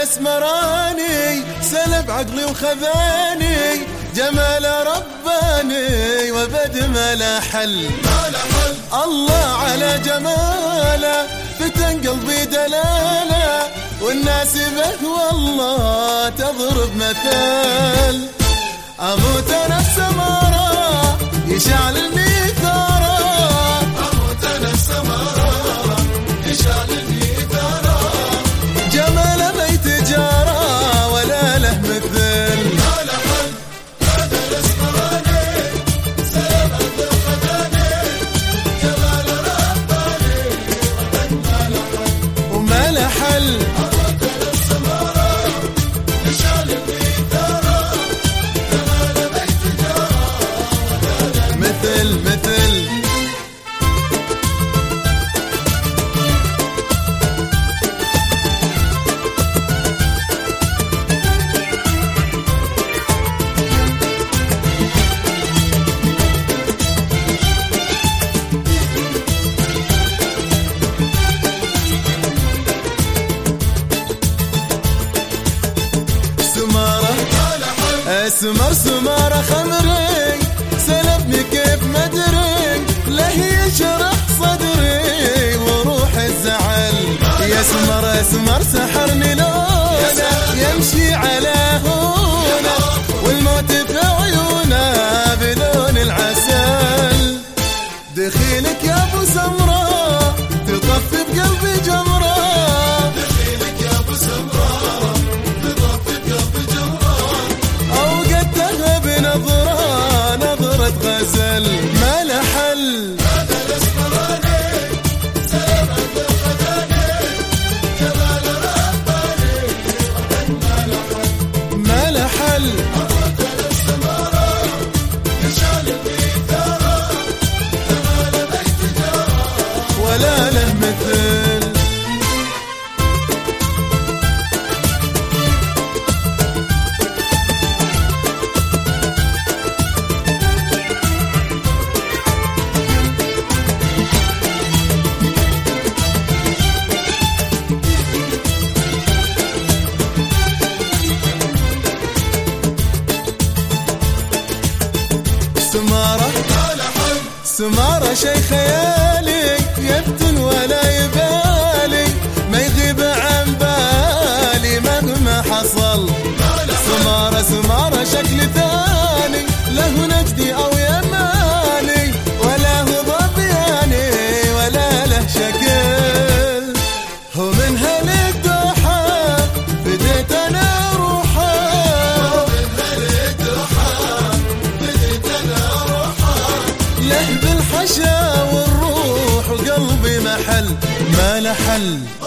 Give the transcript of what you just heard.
الاسمراني سلب عقلي وخذاني، جمال رباني وبد ما لا حل. الله على جماله فتن قلبي دلاله، والناس به والله تضرب مثال. اموت انا بسماره يشعلني ثاره، اموت انا بسماره يشعلني ثاره، جماله ما يتجارى ولا له مثل. ما له حل هذا الاسمراني سلب عقلي وخذاني، جمال رباني وما له حل وما له حل. سمر سمارة خمري سلبني كيف مدري، له يشرح صدري وروح الزعل. يا سمر سمر سحرني لونه يمشي على هونه، والموت في عيونه بلون العسل. دخيلك يا ابو سمرة تطفي بقلبي جمرة، دخيلك يا ابو سمرة تطفي بقلبي جمرة، اوقدتها بنظرة نظرة غزل. ما له حل هذا الاسمراني سلب عقلي وخذاني، جمال رباني وما له حل ما له حل. اموت انا بسمارة يشعلني ثارة، جمال ما يتجارى ولا له مثل. سمارة شي خيالي يفتن ولا يبالي، ما يغيب عن بالي مهما حصل. سمارة شكل ثاني له نجدي او يماني، ولا هو ضبياني ولا له شكل. هو من هالدوحة بديت انا روحه، له بالحشا والروح وقلبي محل. ما له حل